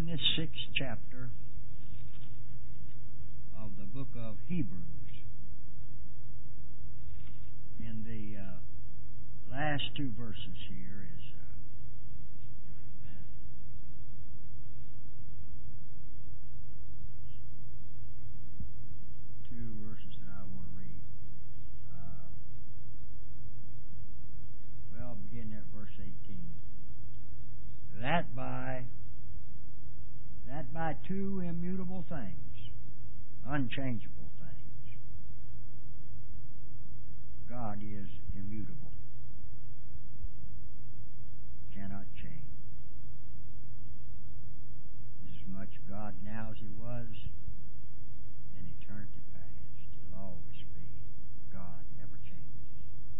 this 6th chapter of the book of Hebrews. In the last two verses here is two verses that I want to read. Beginning at verse 18. That by two immutable things, unchangeable things, God is immutable, cannot change. He's as much God now as He was in eternity past. He'll always be God, never changes.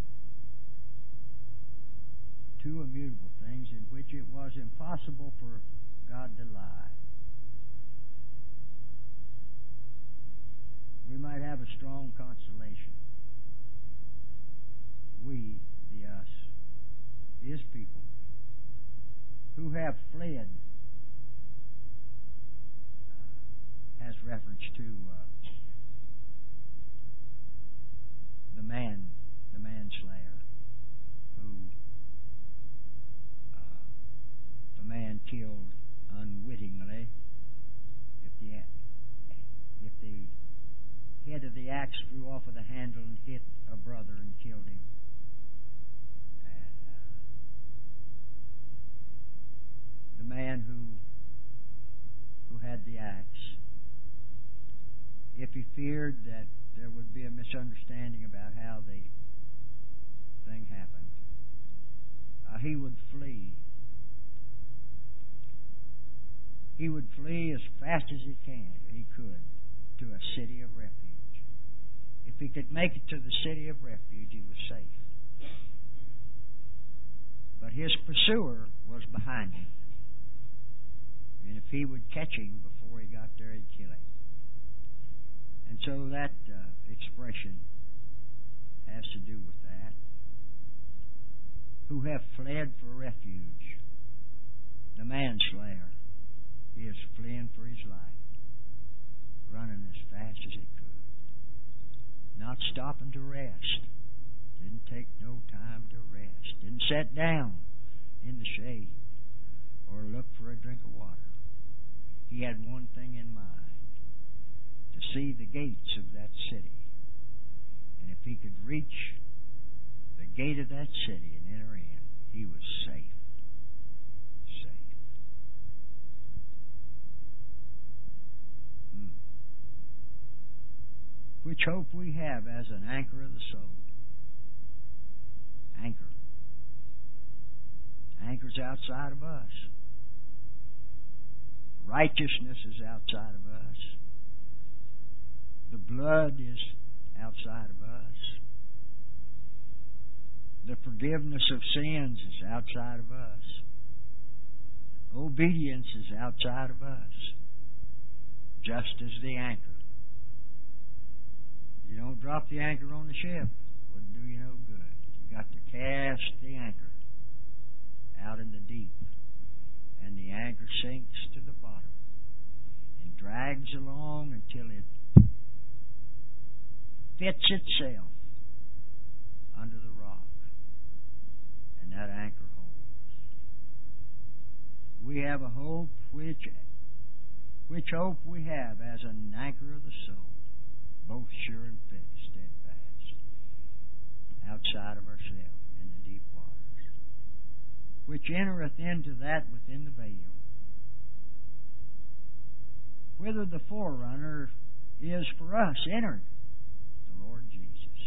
Two immutable things in which it was impossible for God to lie. We might have a strong consolation. We, the us, His people, who have fled, has reference to the manslayer, who if a man killed unwittingly, if the head of the axe flew off of the handle and hit a brother and killed him, and the man who had the axe, if he feared that there would be a misunderstanding about how the thing happened, he would flee. He would flee as fast as he could to a city of refuge. If he could make it to the city of refuge, he was safe. But his pursuer was behind him. And if he would catch him before he got there, he'd kill him. And so that expression has to do with that. Who have fled for refuge. The manslayer is fleeing for his life, running as fast as he could, not stopping to rest. Didn't take no time to rest. Didn't sit down in the shade or look for a drink of water. He had one thing in mind: to see the gates of that city. And if he could reach the gate of that city and enter in, he was safe. Which hope we have as an anchor of the soul. Anchor. Anchor's outside of us. Righteousness is outside of us. The blood is outside of us. The forgiveness of sins is outside of us. Obedience is outside of us. Just as the anchor. You don't drop the anchor on the ship. Wouldn't do you no good. You got to cast the anchor out in the deep. And the anchor sinks to the bottom and drags along until it fits itself under the rock. And that anchor holds. We have a hope which hope we have as an anchor of the soul, both sure and steadfast, outside of ourselves in the deep waters, which entereth into that within the veil, whither the forerunner is for us entered, the Lord Jesus,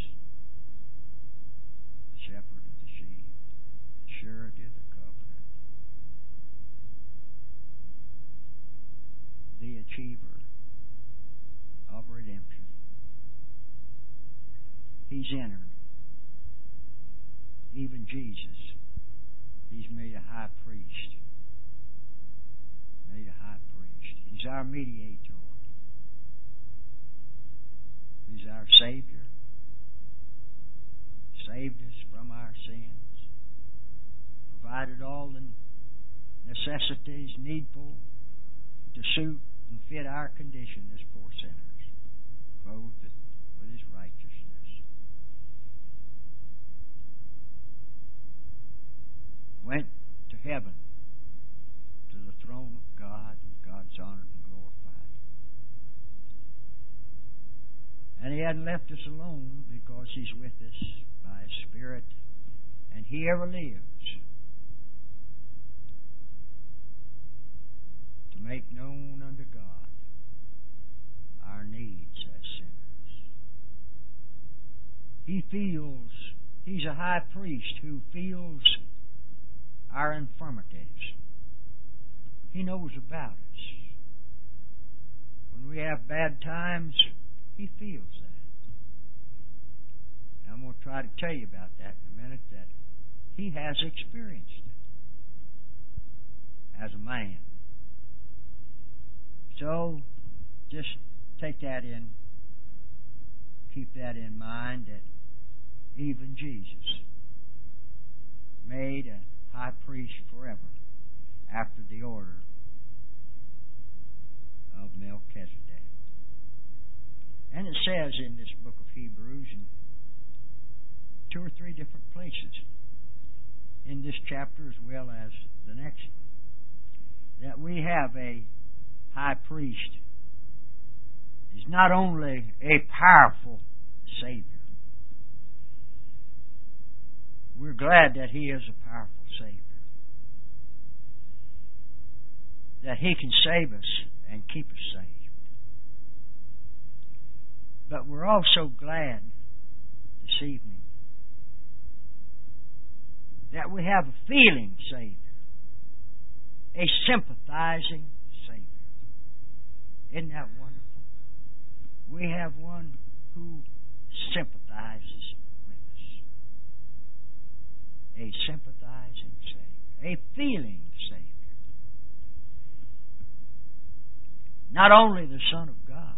the shepherd of the sheep, the surety of the covenant, the achiever of redemption. He's entered. Even Jesus, He's made a high priest. Made a high priest. He's our mediator. He's our Savior. Saved us from our sins. Provided all the necessities needful to suit and fit our condition as poor sinners, clothed with His righteousness. Went to heaven, to the throne of God, and God's honored and glorified. And He hadn't left us alone, because He's with us by His Spirit, and He ever lives to make known unto God our needs as sinners. He's a high priest who feels our infirmities. He knows about us. When we have bad times, He feels that. Now, I'm going to try to tell you about that in a minute, that He has experienced it as a man. So, just take that in, keep that in mind, that even Jesus made a high priest forever after the order of Melchizedek. And it says in this book of Hebrews, in 2 or 3 different places, in this chapter as well as the next one, that we have a high priest. He's not only a powerful Savior. We're glad that He is a powerful Savior, that He can save us and keep us saved. But we're also glad this evening that we have a feeling Savior, a sympathizing Savior. Isn't that wonderful? We have one who sympathizes with us. A sympathizing Savior. A feeling Savior. Not only the Son of God,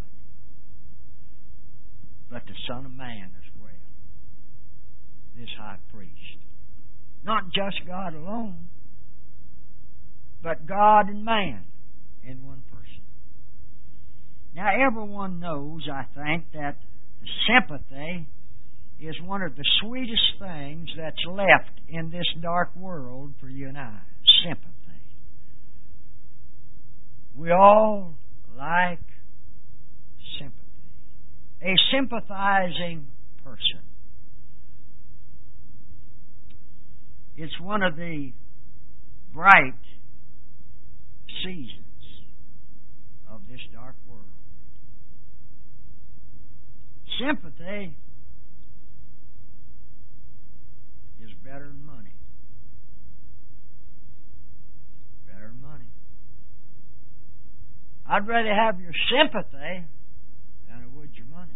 but the Son of Man as well. This high priest. Not just God alone, but God and man in one person. Now, everyone knows, I think, that sympathy is one of the sweetest things that's left in this dark world for you and I. Sympathy. We all like sympathy. A sympathizing person. It's one of the bright seasons of this dark world. Sympathy is better than money. Better than money. I'd rather have your sympathy than I would your money.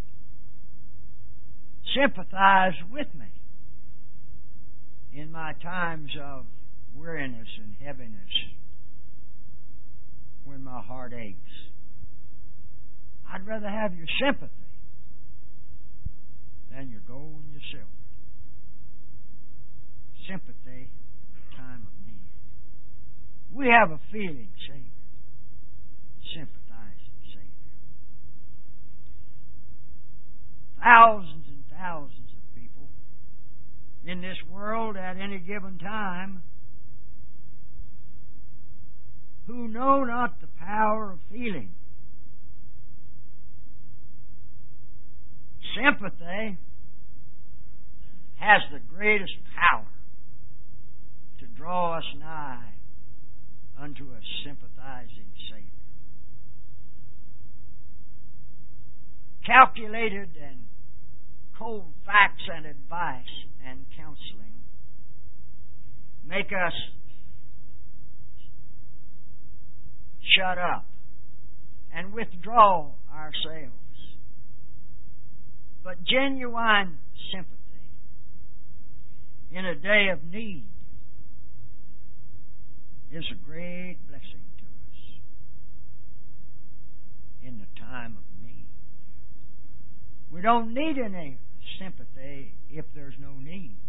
Sympathize with me in my times of weariness and heaviness, when my heart aches. I'd rather have your sympathy than your gold and your silver. Sympathy at the time of need. We have a feeling Savior. Sympathizing Savior. Thousands and thousands of people in this world at any given time who know not the power of feeling. Sympathy has the greatest power to draw us nigh unto a sympathizing Savior. Calculated and cold facts and advice and counseling make us shut up and withdraw ourselves. But genuine sympathy in a day of need is a great blessing to us in the time of need. We don't need any sympathy if there's no need.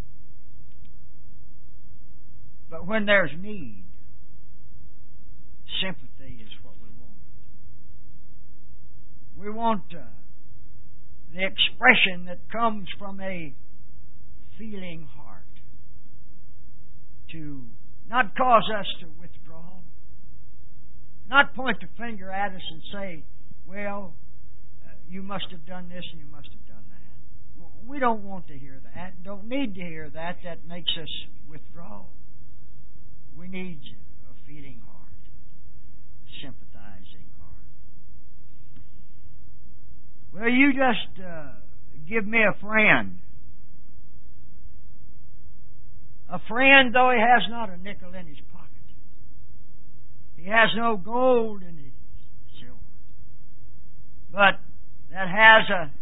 But when there's need, sympathy is what we want. We want the expression that comes from a feeling heart to not cause us to withdraw, not point the finger at us and say, well, you must have done this and you must have done that. We don't want to hear that and don't need to hear that. That makes us withdraw. We need a feeling heart, a sympathizing heart. Well, you just give me a friend. A friend, though he has not a nickel in his pocket. He has no gold in his silver. But that has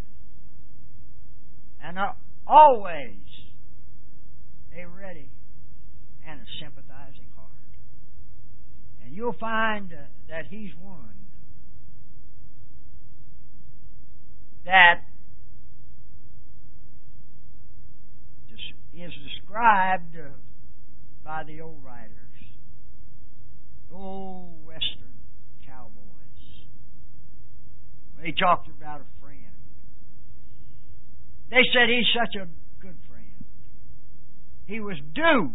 always a ready and a sympathizing heart. And you'll find that he's one that is described by the old writers, old Western cowboys. They talked about a friend. They said he's such a good friend. He was due.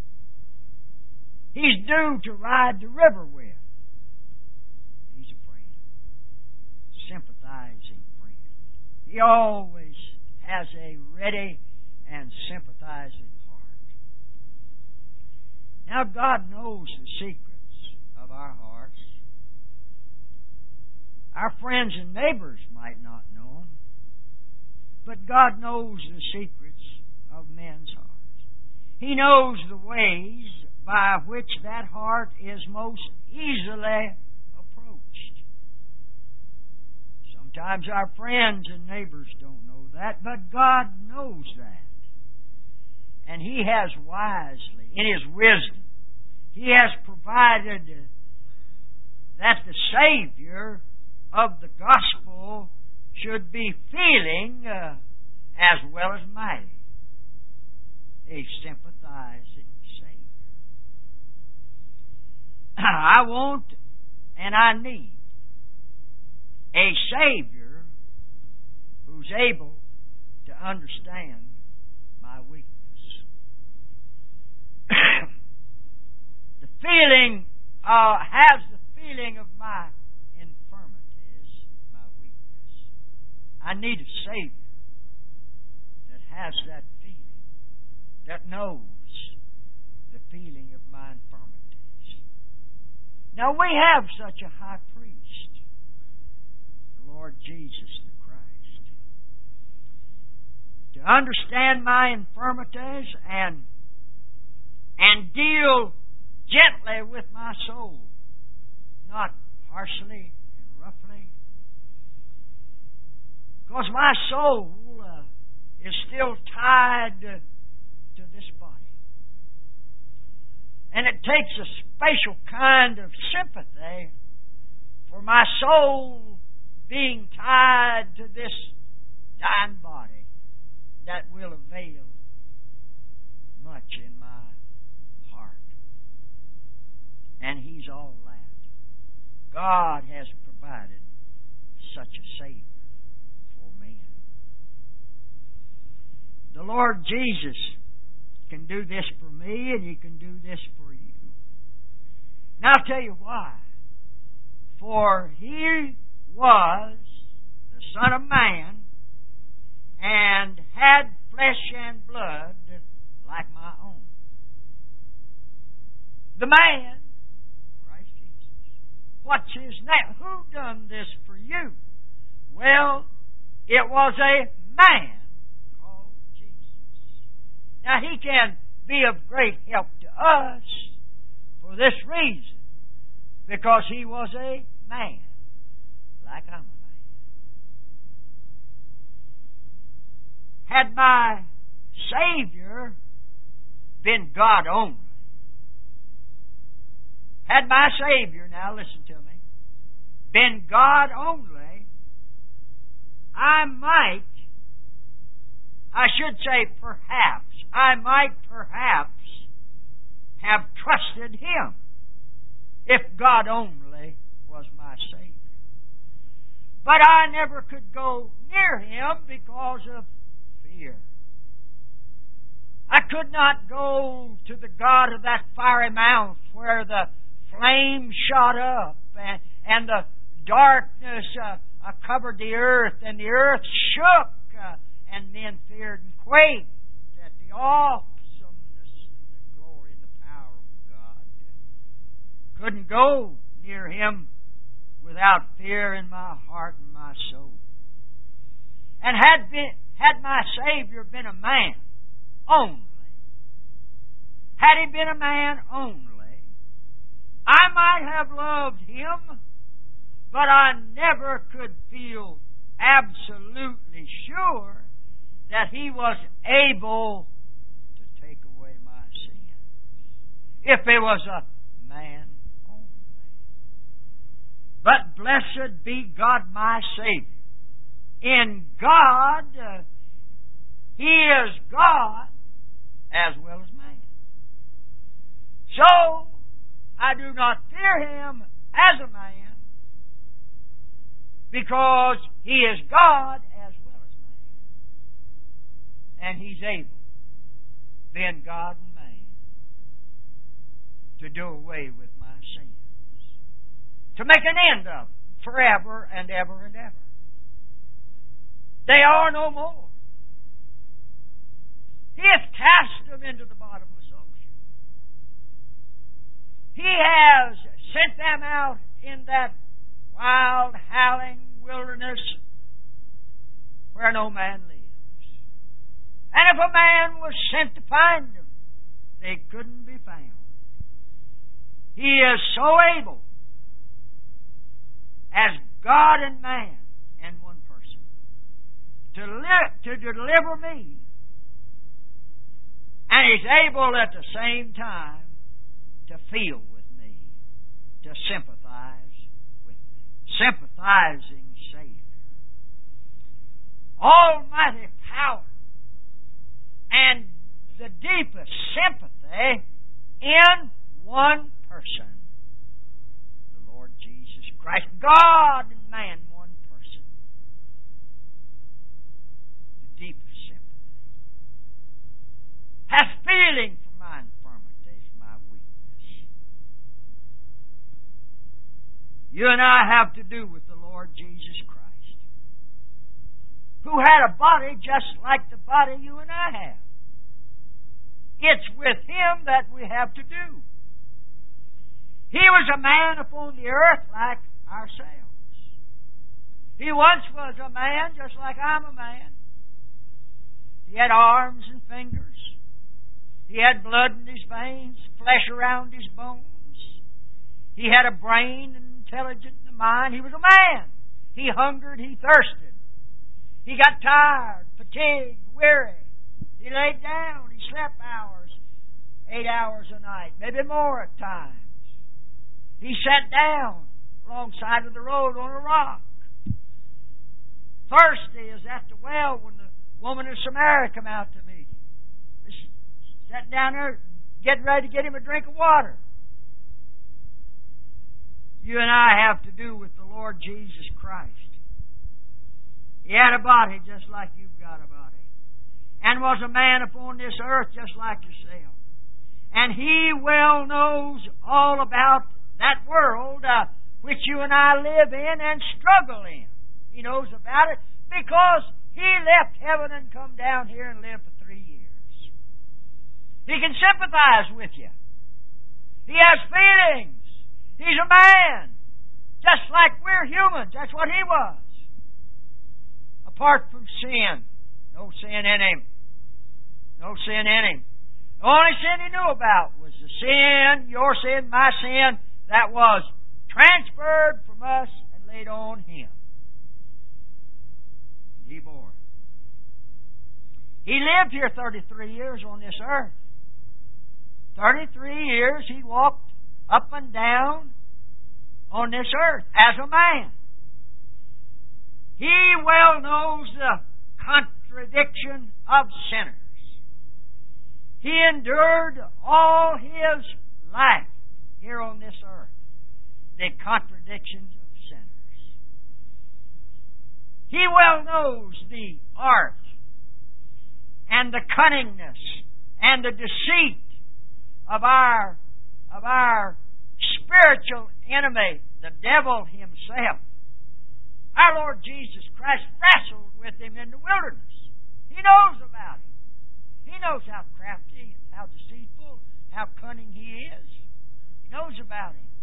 He's due to ride the river with. He's a friend. Sympathizing friend. He always has a ready and sympathizing heart. Now, God knows the secrets of our hearts. Our friends and neighbors might not know them, but God knows the secrets of men's hearts. He knows the ways by which that heart is most easily approached. Sometimes our friends and neighbors don't know that, but God knows that. And He has wisely, in His wisdom, He has provided that the Savior of the gospel should be feeling as well as mighty. A sympathizing Savior. I want and I need a Savior who's able to understand my weakness. The feeling has the feeling of my infirmities, my weakness. I need a Savior that has that feeling, that knows the feeling of my infirmities. Now we have such a high priest, the Lord Jesus the Christ, to understand my infirmities and deal gently with my soul, not harshly and roughly, because my soul is still tied to this body. And it takes a special kind of sympathy for my soul being tied to this dying body that will avail much in my heart. And He's all that. God has provided such a Savior for man. The Lord Jesus can do this for me, and He can do this for you. And I'll tell you why. For He was the Son of Man and had flesh and blood like my own. The man, Christ Jesus. What's His name? Who done this for you? Well, it was a man called Jesus. Now, He can be of great help to us for this reason, because He was a man, like I'm a man. Had my Savior been God only, had my Savior, now listen to me, been God only, I might perhaps have trusted Him. if God only was my Savior. But I never could go near Him because of fear. I could not go to the God of that fiery mount where the flames shot up and the darkness covered the earth and the earth shook and men feared and quaked at the awesomeness and the glory and the power of God. Couldn't go near Him without fear in my heart and my soul. And had my Savior been a man only, had He been a man only, I might have loved Him, but I never could feel absolutely sure that He was able to take away my sins if He was a man only. But blessed be God my Savior. In God, He is God as well as man. So, I do not fear Him as a man because He is God as well as man. And He's able, being God and man, to do away with my sins, to make an end of them forever and ever and ever. They are no more. He has cast them into the bottomless ocean. He has sent them out in that wild, howling wilderness where no man lives. And if a man was sent to find them, they couldn't be found. He is so able, as God and man and one person, to deliver me. And He's able at the same time to feel with me, to sympathize with me. Sympathizing Savior. Almighty power and the deepest sympathy in one person. The Lord Jesus Christ. God and man, one person. The deepest sympathy. Has feeling for my infirmities, my weakness. You and I have to do with the Lord Jesus Christ, who had a body just like the body you and I have. It's with Him that we have to do. He was a man upon the earth like ourselves. He once was a man just like I'm a man. He had arms and fingers. He had blood in his veins, flesh around his bones. He had a brain and intelligent in the mind. He was a man. He hungered, he thirsted. He got tired, fatigued, weary. He laid down, he slept hours, 8 hours a night, maybe more at times. He sat down alongside of the road on a rock. Thirsty as at the well when the woman of Samaria come out to meet him. Sat down there, getting ready to get him a drink of water. You and I have to do with the Lord Jesus Christ. He had a body just like you've got a body. And was a man upon this earth just like yourself. And He well knows all about that world which you and I live in and struggle in. He knows about it because He left heaven and come down here and lived for 3 years. He can sympathize with you. He has feelings. He's a man. Just like we're humans. That's what He was. Apart from sin. No sin in Him. No sin in Him. The only sin He knew about was the sin, your sin, my sin, that was transferred from us and laid on Him. He bore it. He lived here 33 years on this earth. 33 years He walked up and down on this earth as a man. He well knows the contradiction of sinners. He endured all His life here on this earth the contradictions of sinners. He well knows the art and the cunningness and the deceit of our spiritual enemy, the devil himself. Our Lord Jesus Christ wrestled with him in the wilderness. He knows about him. He knows how crafty, how deceitful, how cunning he is. He knows about him.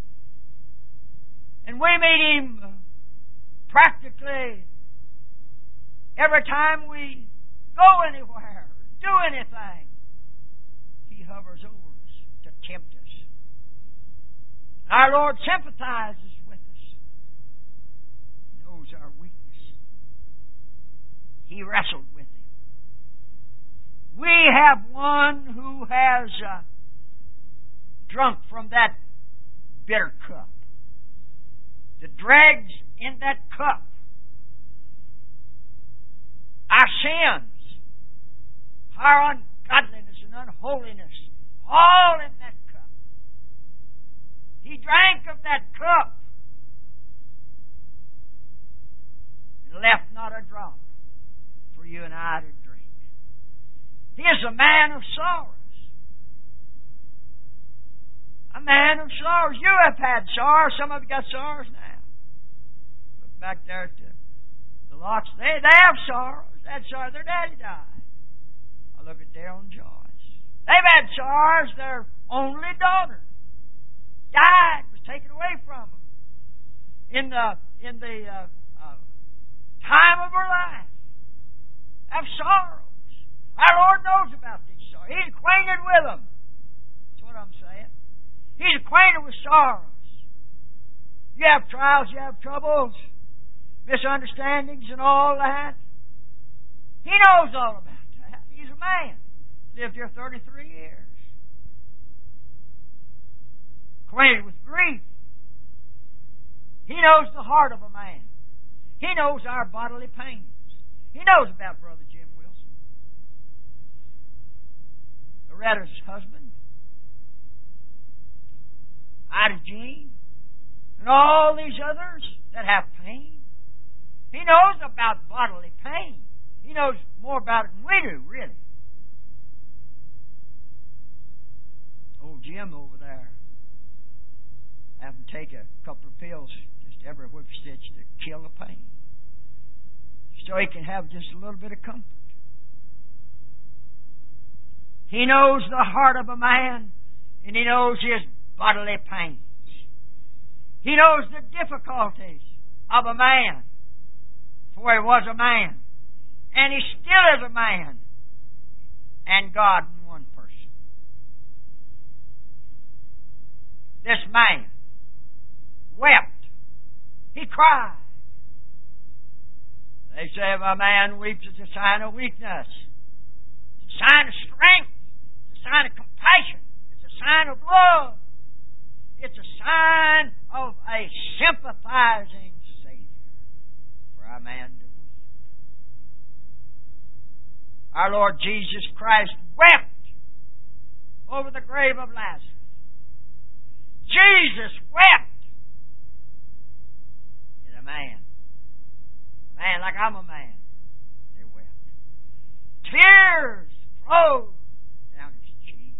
And we meet him practically every time we go anywhere, do anything. He hovers over us to tempt us. Our Lord sympathizes with us. He knows our weakness. He wrestled with him. We have one who has drunk from that bitter cup. The dregs in that cup. Our sins, our ungodliness and unholiness, all in that cup. He drank of that cup and left not a drop for you and I to drink. He is a man of sorrows. A man of sorrows. You have had sorrows. Some of you got sorrows now. Look back there at the lots. They have sorrows. They had sorrow. Their daddy died. I look at Darrell and Joyce. They've had sorrows. Their only daughter died. Was taken away from them in the time of her life. Have sorrows. Our Lord knows about these sorrows. He's acquainted with them. That's what I'm saying. He's acquainted with sorrows. You have trials, you have troubles, misunderstandings and all that. He knows all about that. He's a man. Lived here 33 years. Acquainted with grief. He knows the heart of a man. He knows our bodily pains. He knows about Brother Jim Wilson, Loretta's husband, Ida Jean, and all these others that have pain. He knows about bodily pain. He knows more about it than we do, really. Old Jim over there having to take a couple of pills just every whip stitch to kill the pain, so he can have just a little bit of comfort. He knows the heart of a man, and he knows his bodily pains. He knows the difficulties of a man, for he was a man, and he still is a man, and God in one person. This man wept. He cried. They say if a man weeps, it's a sign of weakness. It's a sign of strength. It's a sign of compassion. It's a sign of love. It's a sign of a sympathizing Savior for a man to weep. Our Lord Jesus Christ wept over the grave of Lazarus. Jesus wept. He's a man. A man like I'm a man. They wept. Tears flowed down his cheek.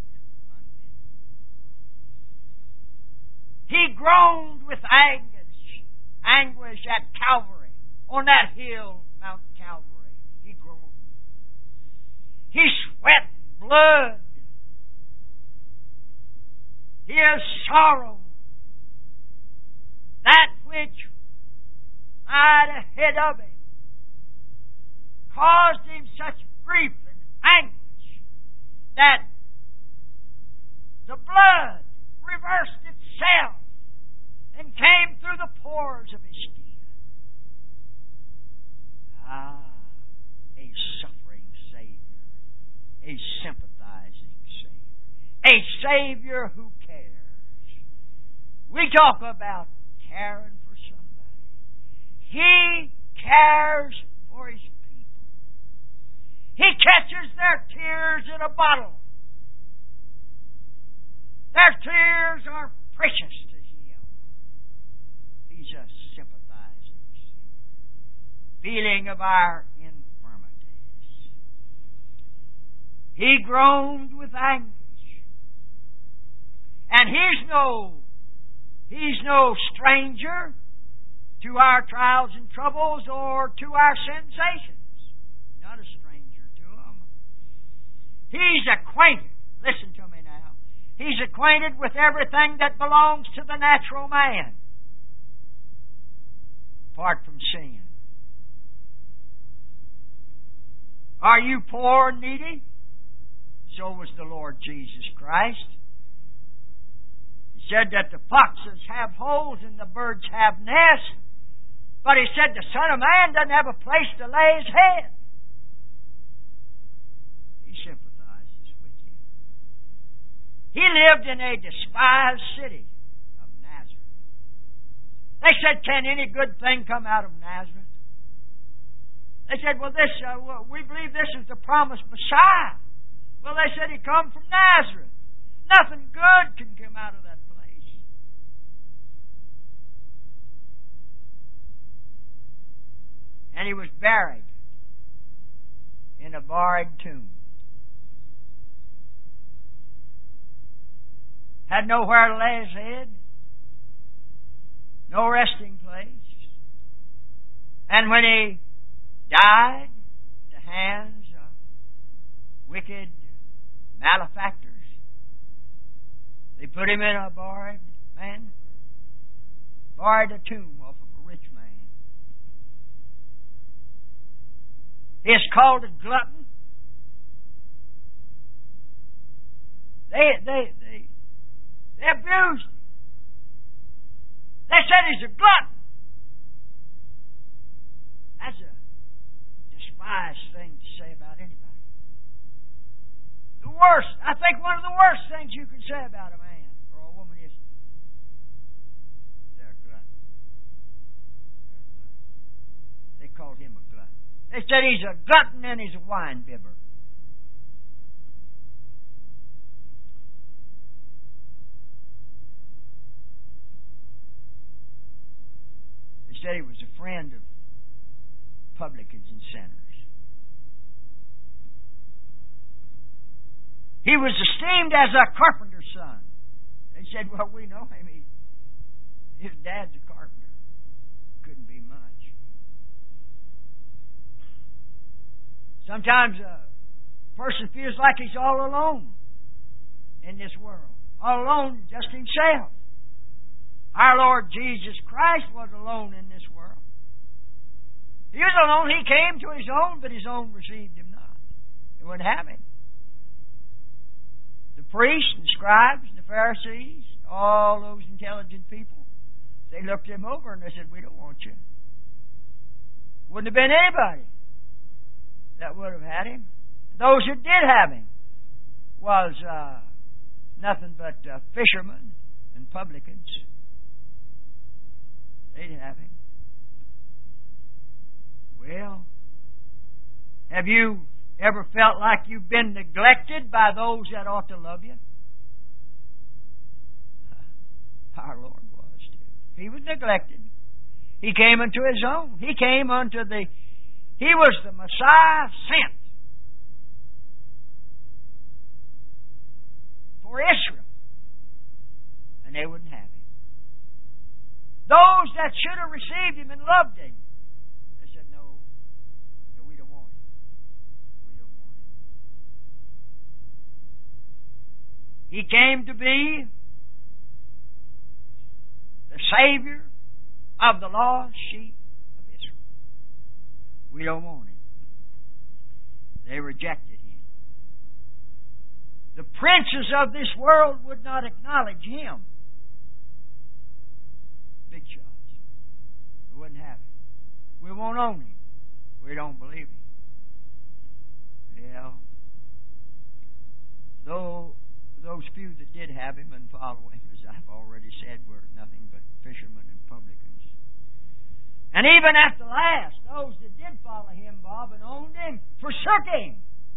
He groaned with anguish at Calvary, on that hill, Mount Calvary. He groaned. He sweat blood. He has sorrow. That which lied ahead of him caused him such grief and anguish that the blood reversed itself and came through the pores of his skin. A suffering Savior, a sympathizing Savior, a Savior who cares. We talk about caring for somebody. He cares for His people. He catches their tears in a bottle. Their tears are precious to Him. healing of our infirmities. He groaned with anguish. And He's no stranger to our trials and troubles or to our sensations. Not a stranger to them. He's acquainted. Listen to me now. He's acquainted with everything that belongs to the natural man, apart from sin. Are you poor and needy? So was the Lord Jesus Christ. He said that the foxes have holes and the birds have nests, but He said the Son of Man doesn't have a place to lay His head. He sympathizes with you. He lived in a despised city of Nazareth. They said, can any good thing come out of Nazareth? They said, well, we believe this is the promised Messiah. Well, they said He come from Nazareth. Nothing good can come out of that place. And He was buried in a barred tomb. Had nowhere to lay His head. No resting place. And when He died at the hands of wicked malefactors, they put Him in a barred a tomb off of a rich man. He is called a glutton. They abused Him. They said He's a glutton. That's a despised thing to say about anybody. The worst, I think one of the worst things you can say about a man or a woman is they're a glutton. They're a glutton. They called him a glutton. They said he's a glutton and he's a wine bibber. They said he was a friend of publicans and sinners. He was esteemed as a carpenter's son. They said, well, we know him. His dad's a carpenter. Couldn't be much. Sometimes a person feels like he's all alone in this world. All alone, just himself. Our Lord Jesus Christ was alone in this world. He was alone. He came to His own, but His own received Him not. They wouldn't have Him. The priests and scribes and the Pharisees, all those intelligent people, they looked Him over and they said, we don't want you. Wouldn't have been anybody that would have had Him. Those who did have Him was nothing but fishermen and publicans. They'd have Him. Well, have you ever felt like you've been neglected by those that ought to love you? Our Lord was too. He was neglected. He came unto His own. He was the Messiah sent for Israel. And they wouldn't have Him. Those that should have received Him and loved Him, they said, no, we don't want Him. He came to be the Savior of the lost sheep of Israel. We don't want Him. They rejected Him. The princes of this world would not acknowledge Him. Big shots. We wouldn't have Him. We won't own Him. We don't believe Him. Well, though those few that did have Him and follow Him, as I've already said, were nothing but fishermen and publicans. And even at the last, those that did follow Him, Bob, and owned Him, forsook Him.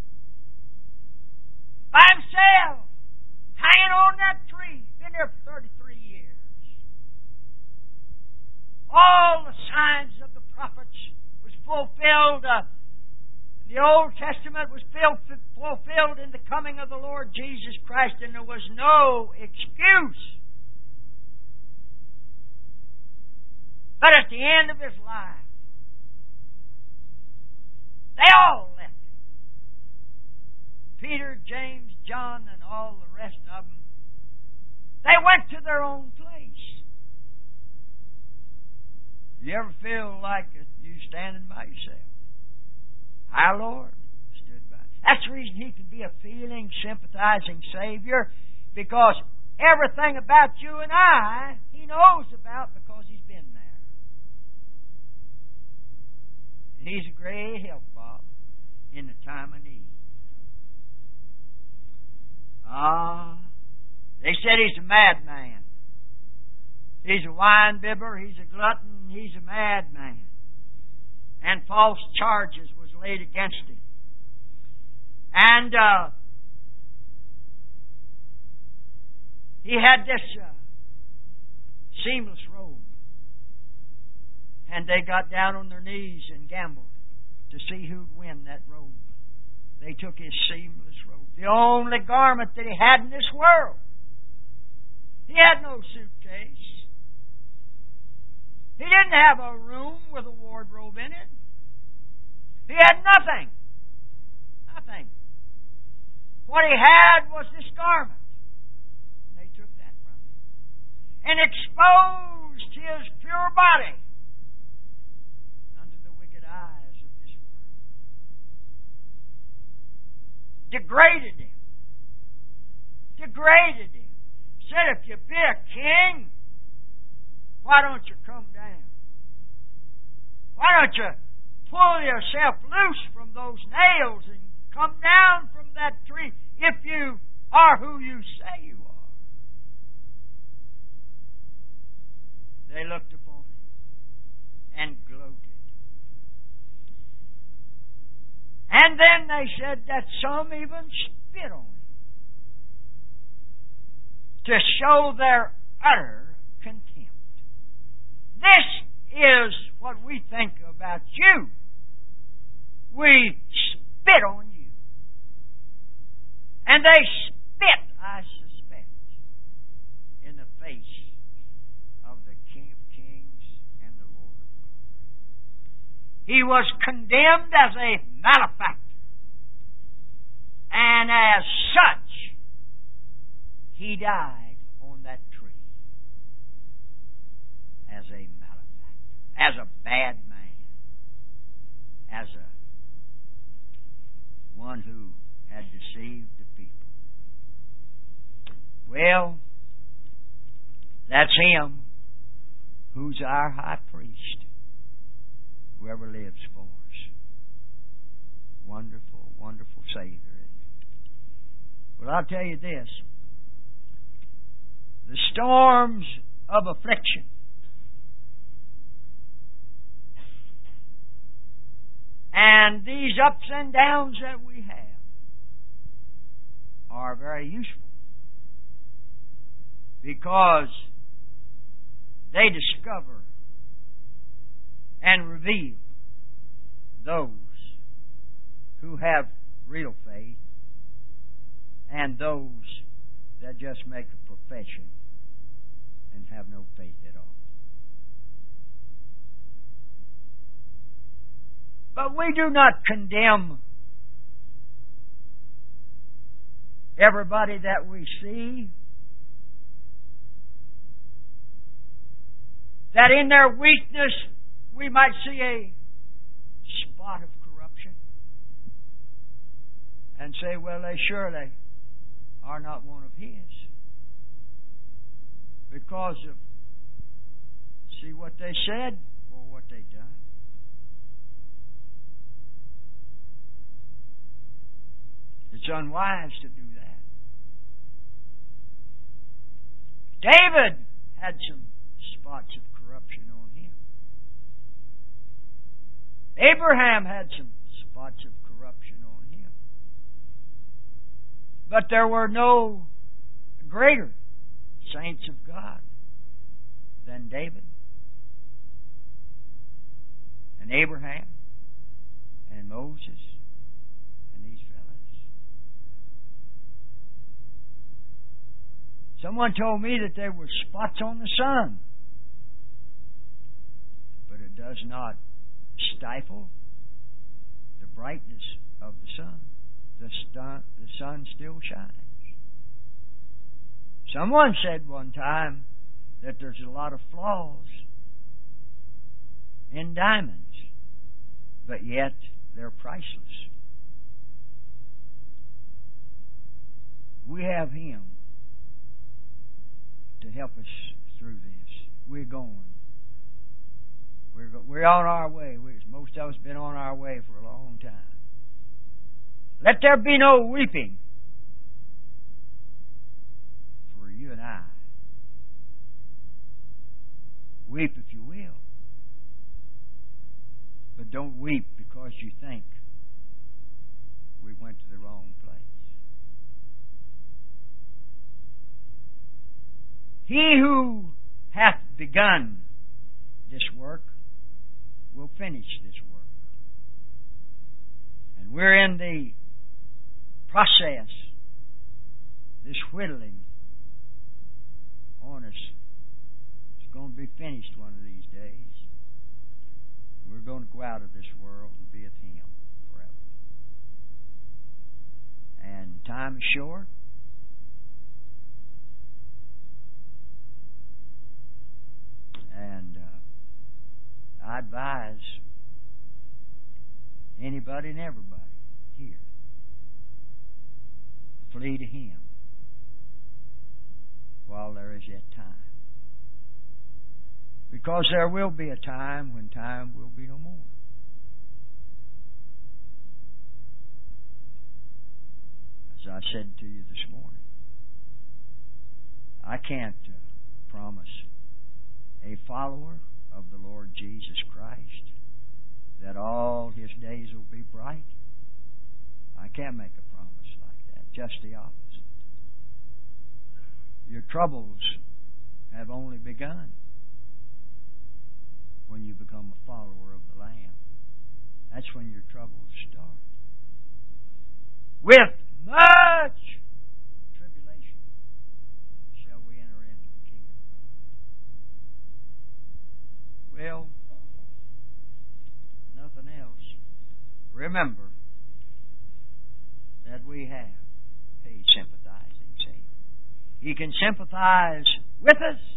By himself, hanging on that tree. Been there for 33 years. All the signs of the prophets was fulfilled. The Old Testament was fulfilled in the coming of the Lord Jesus Christ, and there was no excuse. But at the end of His life, they all left Him. Peter, James, John, and all the rest of them. They went to their own place. You ever feel like you standing by yourself? Our Lord stood by. That's the reason He can be a feeling, sympathizing Savior, because everything about you and I, He knows about because He's been there. And He's a great help, Bob, in the time of need. They said he's a madman. He's a wine bibber, he's a glutton, he's a madman. And false charges was laid against him. And he had this seamless robe. And they got down on their knees and gambled to see who'd win that robe. They took his seamless robe, the only garment that he had in this world. He had no suitcase. He didn't have a room with a wardrobe in it. He had nothing. Nothing. What he had was this garment. And they took that from him and exposed his pure body under the wicked eyes of this world. Degraded him. Degraded him. Said, if you be a king, why don't you come down? Why don't you pull yourself loose from those nails and come down from that tree if you are who you say you are? They looked upon him and gloated. And then they said that some even spit on him to show their utter contempt. This is what we think about you. We spit on you. And they spit, I suspect, in the face of the King of Kings and the Lord of Lords. He was condemned as a malefactor. And as such, He died on that tree as a malefactor, as a bad man, as one who had deceived the people. Well, that's Him who's our high priest, whoever lives for us. Wonderful, wonderful Savior, isn't it? Well, I'll tell you this. The storms of affliction and these ups and downs that we have are very useful because they discover and reveal those who have real faith and those that just make a profession and have no faith at all. But we do not condemn everybody that we see, that in their weakness we might see a spot of corruption and say, well, they surely are not one of His. Because of, see what they said or what they done. It's unwise to do that. David had some spots of corruption on him. Abraham had some spots of corruption on him. But there were no greater saints of God than David and Abraham and Moses and these fellas. Someone told me that there were spots on the sun, but it does not stifle the brightness of the sun. The sun still shines. Someone said one time that there's a lot of flaws in diamonds, but yet they're priceless. We have Him to help us through this. We're going. We're on our way. Most of us have been on our way for a long time. Let there be no weeping for you and I. Weep if you will. But don't weep because you think we went to the wrong place. He who hath begun this work will finish this work. And we're in the process, this whittling on us. It's going to be finished one of these days. We're going to go out of this world and be with Him forever. And time is short. And I advise anybody and everybody here, flee to Him while there is yet time. Because there will be a time when time will be no more. As I said to you this morning, I can't promise a follower of the Lord Jesus Christ that all his days will be bright. I can't make a promise like that. Just the opposite. Your troubles have only begun when you become a follower of the Lamb. That's when your troubles start. With much tribulation shall we enter into the kingdom of God. Well, nothing else. Remember that we have a sympathizing Savior. He can sympathize with us